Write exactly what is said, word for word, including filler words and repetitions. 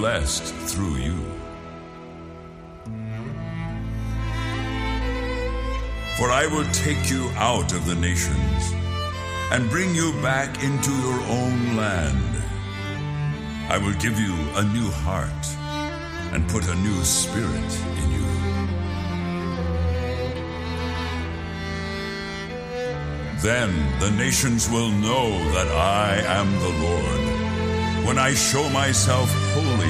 blessed through you. For I will take you out of the nations and bring you back into your own land. I will give you a new heart and put a new spirit in you. Then the nations will know that I am the Lord, when I show myself holy